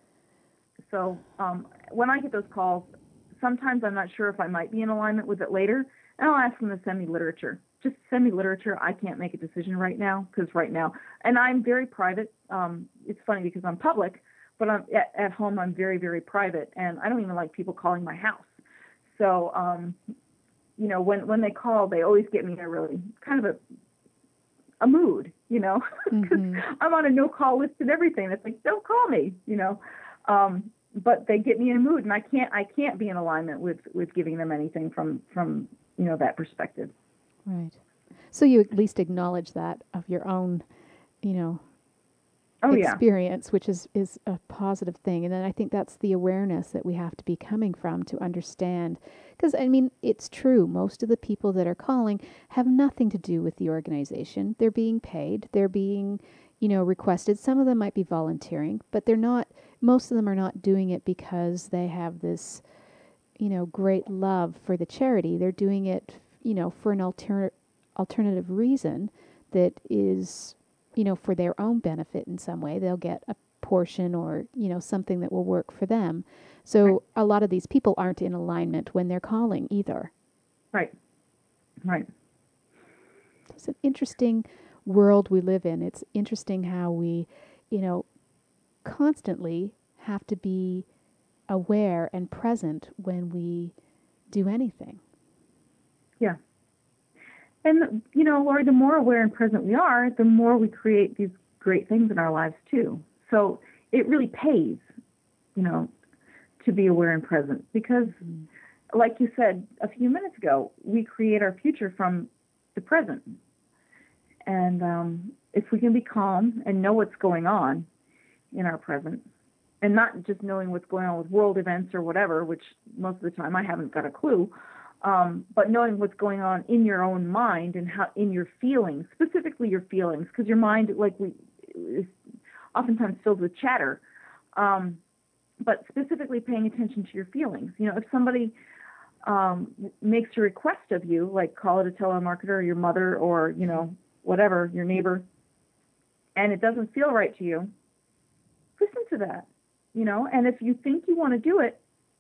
So um, when I get those calls, sometimes I'm not sure if I might be in alignment with it later, and I'll ask them to send me literature. Just send me literature. I can't make a decision right now because right now, and I'm very private. Um, it's funny because I'm public, but I'm at, at home. I'm very, very private, and I don't even like people calling my house. So, um, you know, when when they call, they always get me in a really kind of a a mood, you know, because Mm-hmm. I'm on a no call list and everything. It's like, don't call me, you know. Um, but they get me in a mood, and I can't I can't be in alignment with with giving them anything from from you know that perspective. Right. So you at least acknowledge that of your own, you know, Oh yeah, experience, which is is a positive thing. And then I think that's the awareness that we have to be coming from to understand. Because I mean, it's true. Most of the people that are calling have nothing to do with the organization. They're being paid. They're being, you know, requested. Some of them might be volunteering, but they're not. Most of them are not doing it because they have this, you know, great love for the charity. They're doing it, you know, for an alter- alternative reason that is, you know, for their own benefit in some way. They'll get a portion or, you know, something that will work for them. right, So a lot of these people aren't in alignment when they're calling either. right, right. It's an interesting world we live in. It's interesting how we, you know, constantly have to be aware and present when we do anything. Yeah. And, you know, Lori, the more aware and present we are, the more we create these great things in our lives, too. So it really pays, you know, to be aware and present because, Mm. like you said a few minutes ago, we create our future from the present. And um, if we can be calm and know what's going on in our present, and not just knowing what's going on with world events or whatever, which most of the time I haven't got a clue, um, but knowing what's going on in your own mind and how in your feelings, specifically your feelings, because your mind, like we, is oftentimes filled with chatter, um, but specifically paying attention to your feelings. You know, if somebody um, makes a request of you, like call it a telemarketer or your mother or, you know, whatever, your neighbor, and it doesn't feel right to you, listen to that, you know, and if you think you want to do it,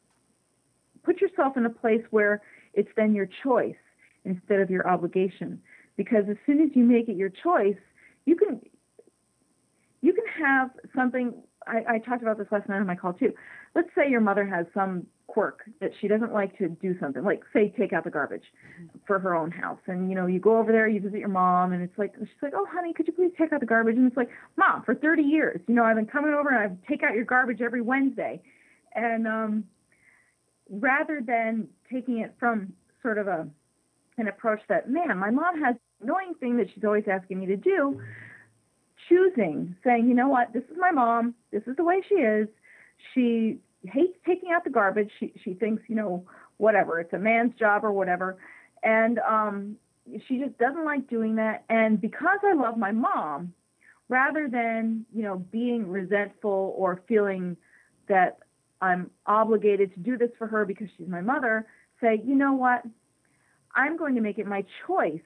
put yourself in a place where it's then your choice instead of your obligation. Because as soon as you make it your choice, you can you can have something. I, I talked about this last night on my call too. Let's say your mother has some quirk that she doesn't like to do something, like say take out the garbage for her own house. And you know, you go over there, you visit your mom, and it's like she's like, "Oh, honey, could you please take out the garbage?" And it's like, "Mom, for thirty years, you know, I've been coming over and I take out your garbage every Wednesday." And um, rather than taking it from sort of a an approach that, man, my mom has an annoying thing that she's always asking me to do, choosing, saying, you know what, this is my mom, this is the way she is. She hates taking out the garbage. She she thinks, you know, whatever, it's a man's job or whatever. And um, she just doesn't like doing that. And because I love my mom, rather than, you know, being resentful or feeling that I'm obligated to do this for her because she's my mother, say, you know what, I'm going to make it my choice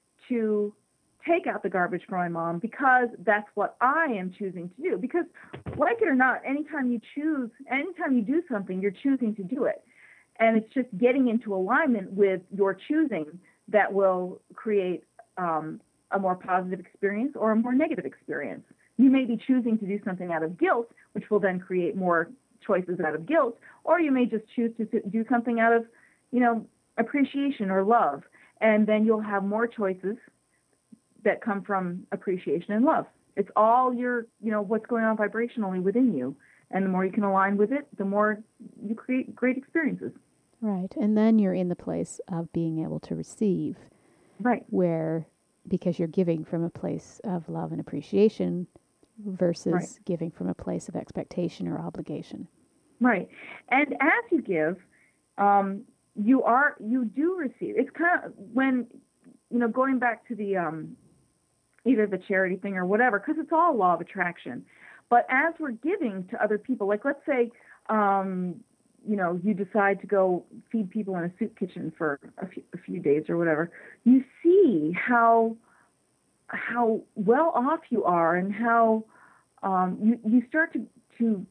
to take out the garbage for my mom because that's what I am choosing to do. Because like it or not, anytime you choose, anytime you do something, you're choosing to do it. And it's just getting into alignment with your choosing that will create um, a more positive experience or a more negative experience. You may be choosing to do something out of guilt, which will then create more choices out of guilt, or you may just choose to do something out of, you know, appreciation or love, and then you'll have more choices that come from appreciation and love. It's all your, you know, what's going on vibrationally within you, and the more you can align with it, the more you create great experiences. Right. And then you're in the place of being able to receive, Right. where because you're giving from a place of love and appreciation versus Right. giving from a place of expectation or obligation. Right. And as you give, um, you are you do receive. It's kind of when, you know, going back to the um, either the charity thing or whatever, because it's all law of attraction. But as we're giving to other people, like let's say, um, you know, you decide to go feed people in a soup kitchen for a few, a few days or whatever, you see how how well off you are and how um, you, you start to, to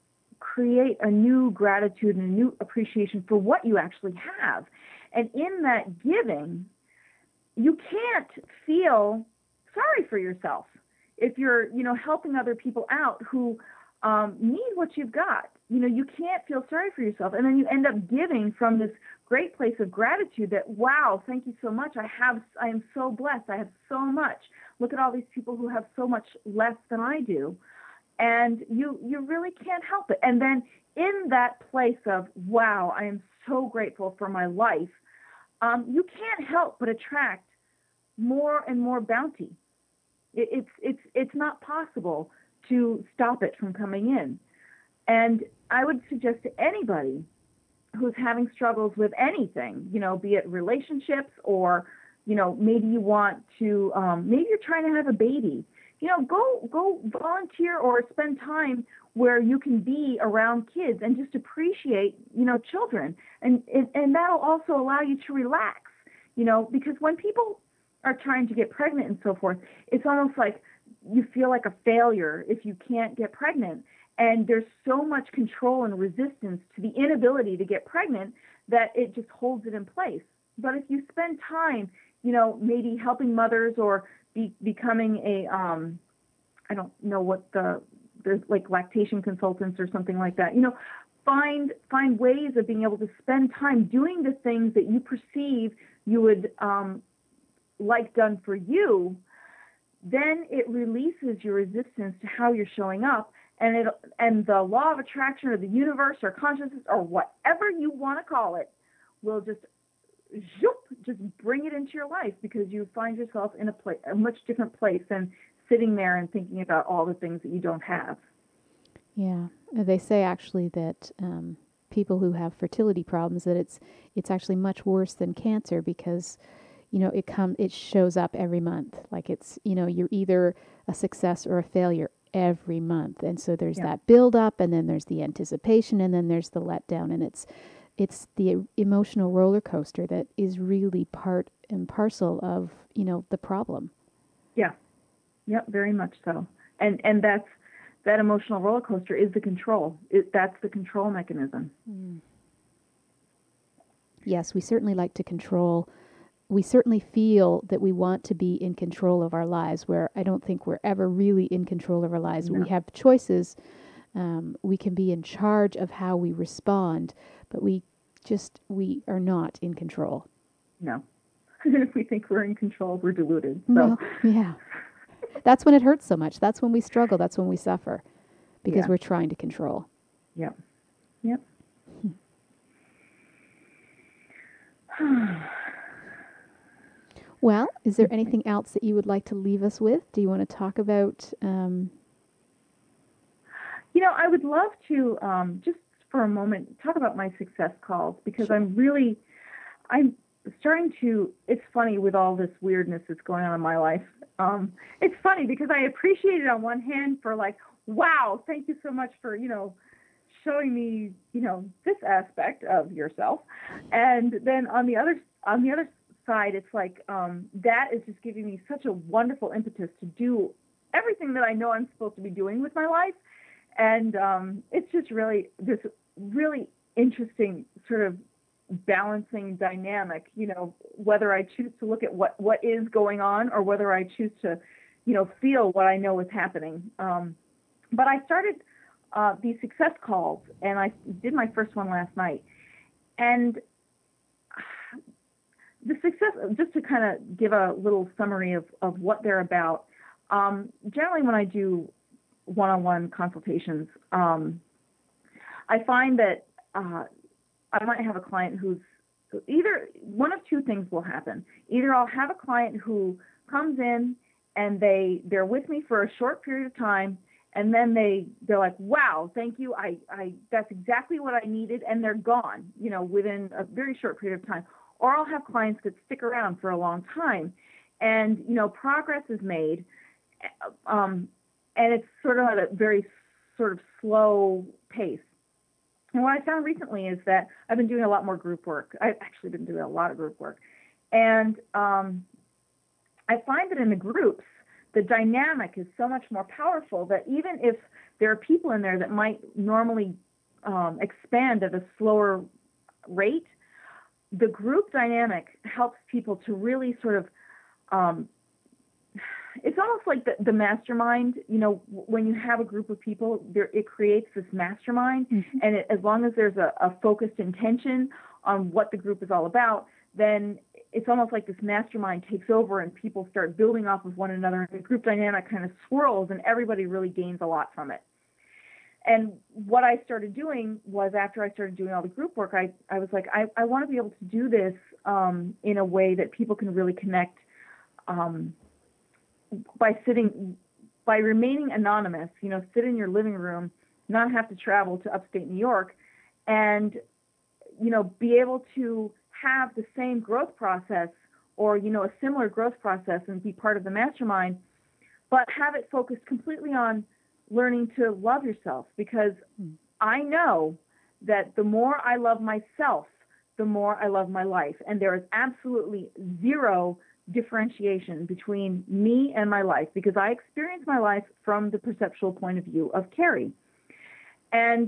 create a new gratitude and a new appreciation for what you actually have. And in that giving, you can't feel sorry for yourself if you're, you know, helping other people out who um, need what you've got. You know, you can't feel sorry for yourself. And then you end up giving from this great place of gratitude that, wow, thank you so much. I have, I am so blessed. I have so much. Look at all these people who have so much less than I do. And you, you really can't help it. And then in that place of, wow, I am so grateful for my life, um, you can't help but attract more and more bounty. It, it's, it's, it's not possible to stop it from coming in. And I would suggest to anybody who's having struggles with anything, you know, be it relationships or, you know, maybe you want to, um, maybe you're trying to have a baby, you know, go, go volunteer or spend time where you can be around kids and just appreciate, you know, children. And, and, and that'll also allow you to relax, you know, because when people are trying to get pregnant and so forth, it's almost like you feel like a failure if you can't get pregnant. And there's so much control and resistance to the inability to get pregnant that it just holds it in place. But if you spend time, you know, maybe helping mothers or be, becoming a, um, I don't know what the, there's like lactation consultants or something like that, you know, find, find ways of being able to spend time doing the things that you perceive you would um, like done for you, then it releases your resistance to how you're showing up. And it and the law of attraction or the universe or consciousness or whatever you want to call it will just zoop, just bring it into your life because you find yourself in a place, a much different place than sitting there and thinking about all the things that you don't have. Yeah, they say actually that um, people who have fertility problems that it's it's actually much worse than cancer because you know it come it shows up every month. Like it's you know you're either a success or a failure every month, and so there's Yeah. that build up, and then there's the anticipation, and then there's the letdown, and it's it's the emotional roller coaster that is really part and parcel of you know the problem. Yeah. Yeah, very much so. And and that's that emotional roller coaster is the control. It, that's the control mechanism. Mm. Yes, we certainly like to control. We certainly feel that we want to be in control of our lives, where I don't think we're ever really in control of our lives. No. We have choices. Um, we can be in charge of how we respond, but we just, we are not in control. No. If we think we're in control, we're deluded. So. Well, yeah. That's when it hurts so much. That's when we struggle. That's when we suffer because Yeah. we're trying to control. Yep. Yep. Well, is there anything else that you would like to leave us with? Do you want to talk about? Um... You know, I would love to um, just for a moment talk about my success calls because Sure. I'm really, I'm starting to. It's funny with all this weirdness that's going on in my life. Um, it's funny because I appreciate it on one hand for like, wow, thank you so much for you know. showing me, you know, this aspect of yourself. And then on the other on the other side, it's like um, that is just giving me such a wonderful impetus to do everything that I know I'm supposed to be doing with my life. And um, it's just really this really interesting sort of balancing dynamic, you know, whether I choose to look at what, what is going on or whether I choose to, you know, feel what I know is happening. Um, but I started Uh, these success calls, and I did my first one last night. And the success, just to kind of give a little summary of, of what they're about, um, generally when I do one-on-one consultations, um, I find that uh, I might have a client who's either one of two things will happen. Either I'll have a client who comes in and they, they're with me for a short period of time, and then they, they're like, wow, thank you. I, I, that's exactly what I needed. And they're gone, you know, within a very short period of time. Or I'll have clients that stick around for a long time and, you know, progress is made. Um, and it's sort of at a very sort of slow pace. And what I found recently is that I've been doing a lot more group work. I've actually been doing a lot of group work. And um, I find that in the groups, the dynamic is so much more powerful that even if there are people in there that might normally um, expand at a slower rate, the group dynamic helps people to really sort of, um, it's almost like the, the mastermind. You know, when you have a group of people, there, it creates this mastermind. Mm-hmm. And it, as long as there's a, a focused intention on what the group is all about, then it's almost like this mastermind takes over and people start building off of one another, and the group dynamic kind of swirls and everybody really gains a lot from it. And what I started doing was, after I started doing all the group work, I, I was like, I, I want to be able to do this um, in a way that people can really connect um, by sitting, by remaining anonymous, you know, sit in your living room, not have to travel to upstate New York, and, you know, be able to have the same growth process, or, you know, a similar growth process, and be part of the mastermind, but have it focused completely on learning to love yourself. Because I know that the more I love myself, the more I love my life. And there is absolutely zero differentiation between me and my life, because I experience my life from the perceptual point of view of Carrie. And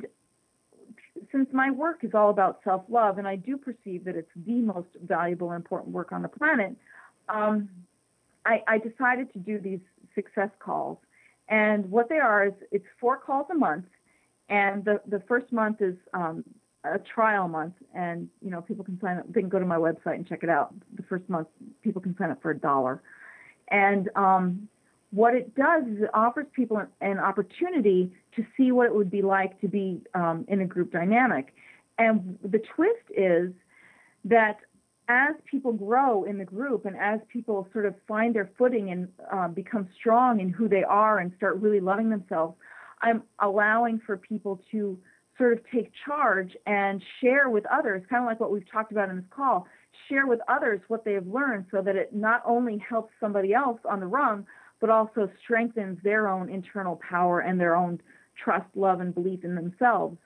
since my work is all about self-love, and I do perceive that it's the most valuable and important work on the planet, um, I, I decided to do these success calls. And what they are is, it's four calls a month, and the, the first month is um, a trial month, and, you know, people can sign up. They can go to my website and check it out. The first month, people can sign up for a dollar. And um, what it does is it offers people an, an opportunity to see what it would be like to be um, in a group dynamic. And the twist is that as people grow in the group, and as people sort of find their footing and um, become strong in who they are and start really loving themselves, I'm allowing for people to sort of take charge and share with others, kind of like what we've talked about in this call, share with others what they have learned, so that it not only helps somebody else on the rung, but also strengthens their own internal power and their own trust, love, and belief in themselves.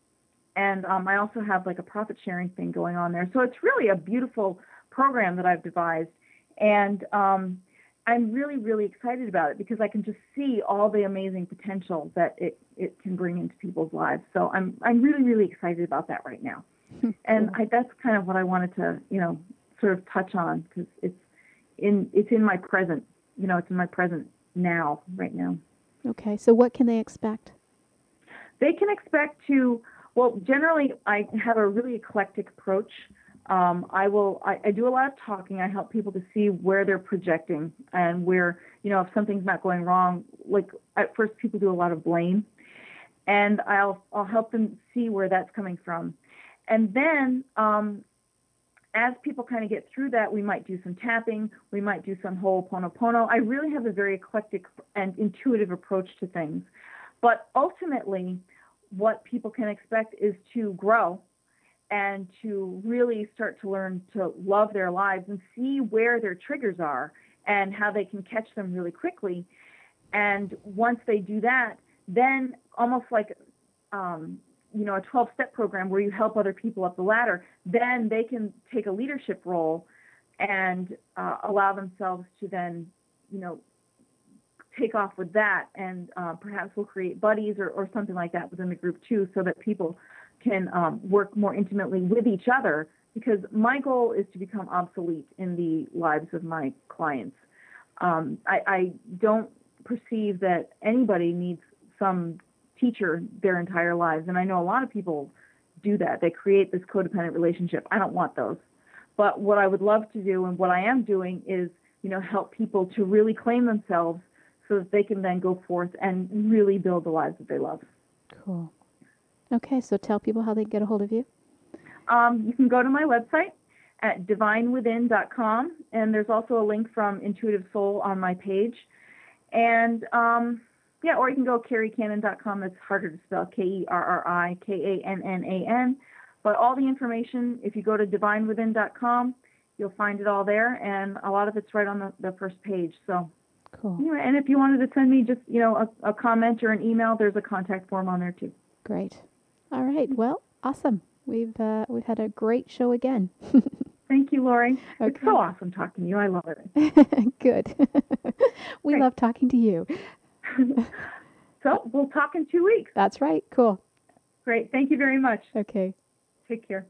And um, I also have like a profit sharing thing going on there. So it's really a beautiful program that I've devised. And um, I'm really, really excited about it, because I can just see all the amazing potential that it, it can bring into people's lives. So I'm I'm really, really excited about that right now. And I, that's kind of what I wanted to, you know, sort of touch on, because it's in it's in my present, you know, it's in my present now, right now. Okay. So what can they expect? They can expect to, well, generally I have a really eclectic approach. Um, I will, I, I do a lot of talking. I help people to see where they're projecting, and where, you know, if something's not going wrong, like at first people do a lot of blame, and I'll, I'll help them see where that's coming from. And then, um, as people kind of get through that, we might do some tapping, we might do some Ho'oponopono. I really have a very eclectic and intuitive approach to things. But ultimately, what people can expect is to grow, and to really start to learn to love their lives, and see where their triggers are and how they can catch them really quickly. And once they do that, then almost like, um, you know, a twelve-step program where you help other people up the ladder, then they can take a leadership role and uh, allow themselves to then, you know, take off with that. And uh, perhaps we'll create buddies or, or something like that within the group too, so that people can um, work more intimately with each other, because my goal is to become obsolete in the lives of my clients. Um, I, I don't perceive that anybody needs some teacher their entire lives. And I know a lot of people do that. They create this codependent relationship. I don't want those. But what I would love to do, and what I am doing, is, you know, help people to really claim themselves, so that they can then go forth and really build the lives that they love. Cool. Okay, so tell people how they can get a hold of you. Um, you can go to my website at divine within dot com, and there's also a link from Intuitive Soul on my page. And um, yeah, or you can go carrie cannon dot com. That's harder to spell, K E R R I K A N N A N. But all the information, if you go to divine within dot com, you'll find it all there, and a lot of it's right on the, the first page. So, cool. You know, and if you wanted to send me just, you know, a, a comment or an email, there's a contact form on there too. Great. All right. Well, awesome. We've uh, we've had a great show again. Thank you, Lori. Okay. It's so awesome talking to you. I love it. Good. We Great. love talking to you. So we'll talk in two weeks. That's right. Cool. Great. Thank you very much. Okay. Take care.